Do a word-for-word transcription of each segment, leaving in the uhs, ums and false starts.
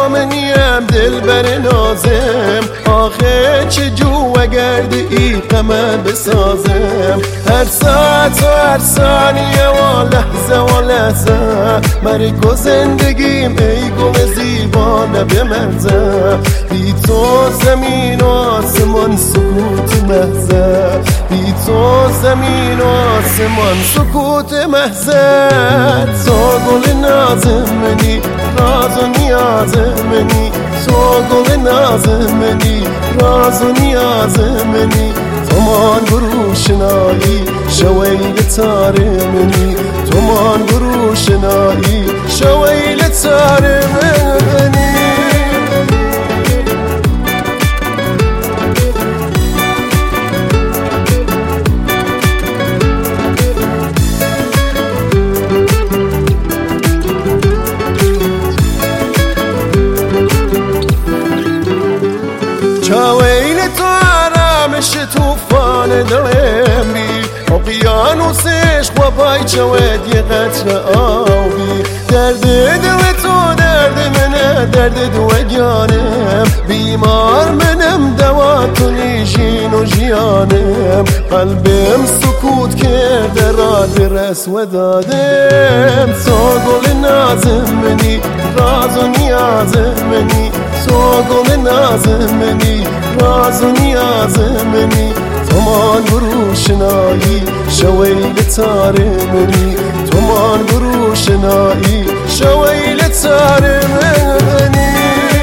تو منیم دل بر نازم، آخه چه جو گرد ای قمر بسازم. هر ساعت و هر ثانیه و لحظه و لحظه مرگ و زندگیم ای گل زیبا به منزه. بی تو زمین و آسمان سکوت محضه، بی تو زمین و آسمان سکوت محضه. تو گل نازم منی، راز و نیاز منی، تو گل نازم منی، راز و نیاز منی. تو من گروشنایی شویل تار منی، تو من گروشنایی شویل تار منی. شویل تو آرامش توفان دلم بی، اقیانوسش و پایچه و یه قطره آبی. درد دل تو درد منه، درد دو جانم، بیمار منم دوا تو نیشین و جیانم. قلبم سکوت کرده را درس و دادم. تو گل نازم منی، راز و نیاز منی، تو گل نازم منی، راز و نیاز منی. تو من گروشنایی شویل تار منی، تو من گروشنایی شویل تار منی.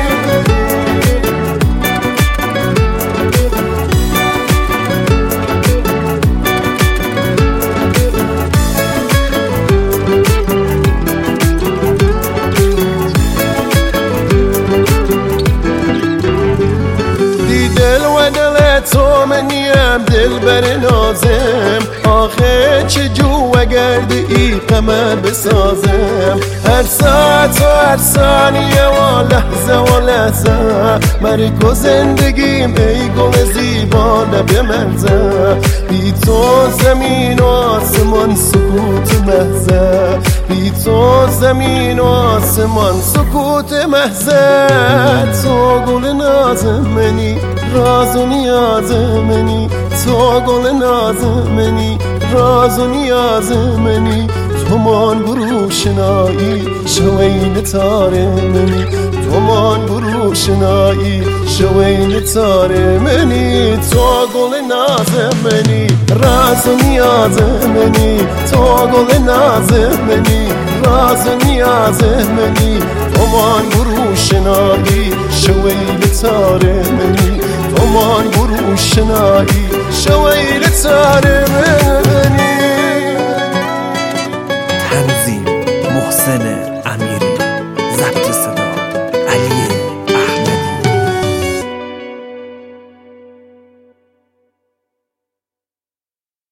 دل و دل تو منیم دل بر نازم، آخه چه جو گرد ای قمر بسازم. هر ساعت و هر ثانیه و لحظه و لحظه مرگ و زندگیم ای گل زیبا به منزه. بی تو زمین و آسمان سکوت محضه، بی تو زمین و آسمان سکوت محضه. تو گل نازم منی، راز و نیاز منی، تو گل ناز منی، راز و نیاز منی. تو من گروشنایی شویل تار منی، تو من گروشنایی شویل تار منی. تو گل ناز منی، راز و نیاز منی، تو گل ناز منی، راز و نیاز منی. تو من گروشنایی شویل تار منی، تو من گروشنایی شویل تار منی. تنظیم محسن امیری، ضبط صدا